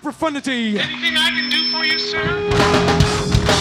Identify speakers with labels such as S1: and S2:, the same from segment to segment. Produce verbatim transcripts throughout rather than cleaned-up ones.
S1: profundity.
S2: Anything I can do for you, sir?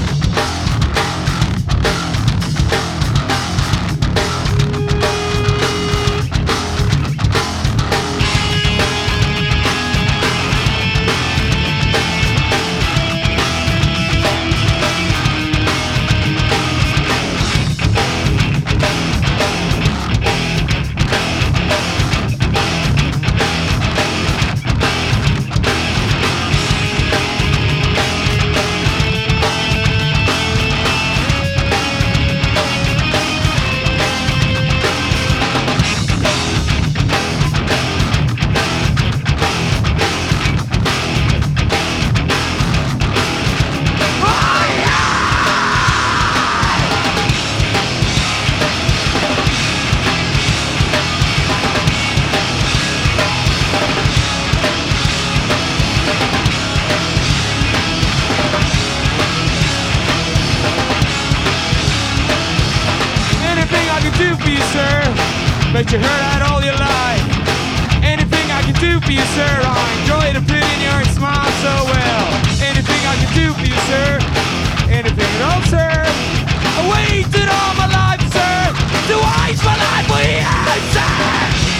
S1: Do for you, sir, bet you heard that all your life. Anything I can do for you, sir, I enjoy the pity in your smile so well. Anything I can do for you, sir, anything at all, sir. I waited all my life, sir, to waste my life for you, sir.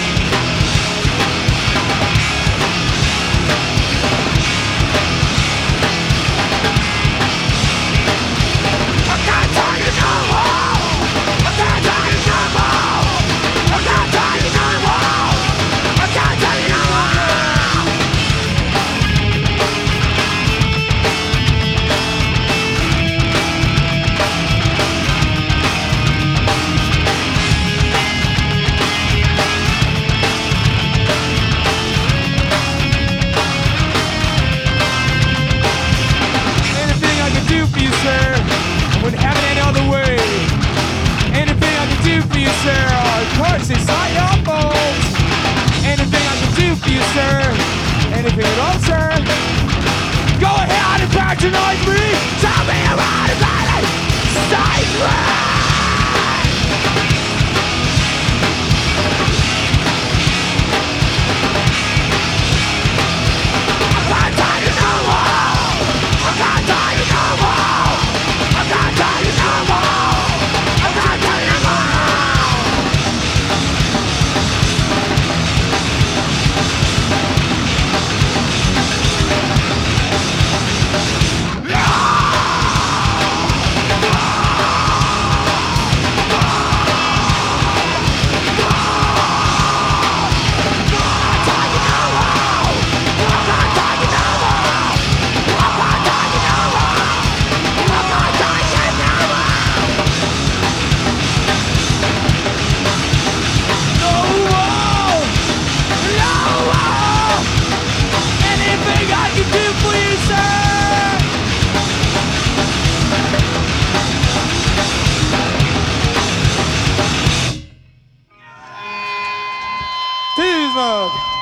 S1: It's not your fault. Anything I can do for you, sir, anything at all, sir. Go ahead and patronize me. Tell me about it, baby. Save me. Mug.